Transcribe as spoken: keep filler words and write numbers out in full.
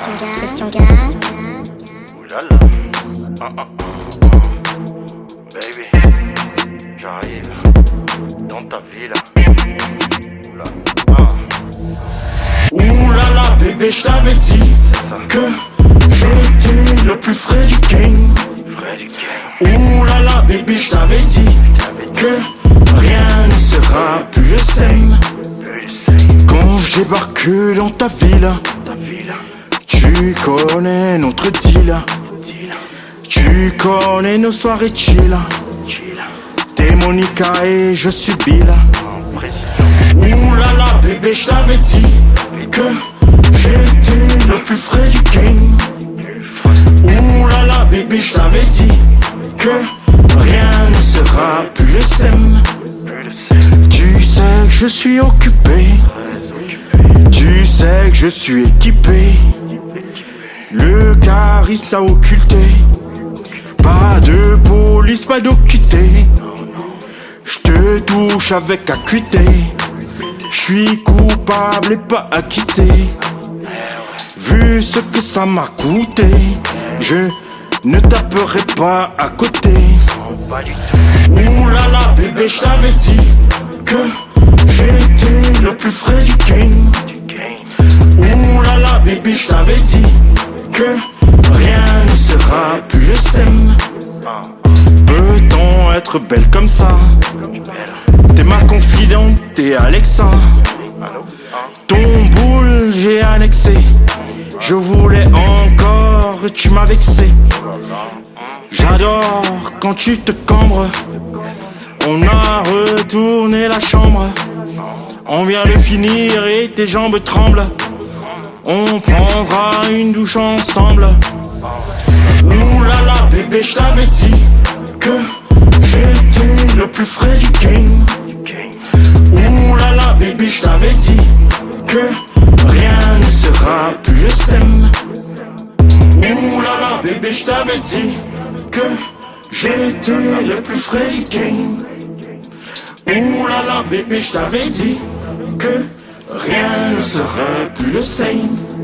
Christian Gall. Oulala. Ah, ah, ah. Baby, j'arrive dans ta ville. Oula. Ah. Oulala, bébé, je t'avais dit que j'étais le plus frais du game. Frais du game. Oulala, bébé, je t'avais dit que rien ne sera plus le same. Plus de same. Quand je débarque dans ta ville, Ta ville. tu connais notre deal. Deal. Tu connais nos soirées chill. Chill. T'es Monica et je suis Bill. En précision. Oulala, bébé, je t'avais dit que j'étais le plus frais du game. Oulala, bébé, je t'avais dit que rien ne sera plus le same. Plus de same. Tu sais que je suis occupé. Très occupé. Tu sais que je suis équipé. Le charisme t'a occulté. Pas de police, pas d'occupé. Je te touche avec acuité. Je suis coupable et pas acquitté. Vu ce que ça m'a coûté, je ne taperai pas à côté. Non, pas du tout. Oulala, bébé, je t'avais dit que j'étais le plus frais du game. Du game. Oulala, bébé, je t'avais dit que rien ne sera plus le same. Ah. Peut-on être belle comme ça? T'es ma confidente, t'es Alexa. Allô? Ah. Ton boule, j'ai annexé. Je voulais encore, tu m'as vexé. J'adore quand tu te cambres. On a retourné la chambre. On vient de finir et tes jambes tremblent. On prendra une douche ensemble. Oulala, bébé, je t'avais dit que j'étais le plus frais du game. Oulala, bébé, je t'avais dit que rien ne sera plus le same. Oulala, bébé, je t'avais dit que j'étais le plus frais du game. Oulala, bébé, je t'avais dit que rien ne serait plus le same.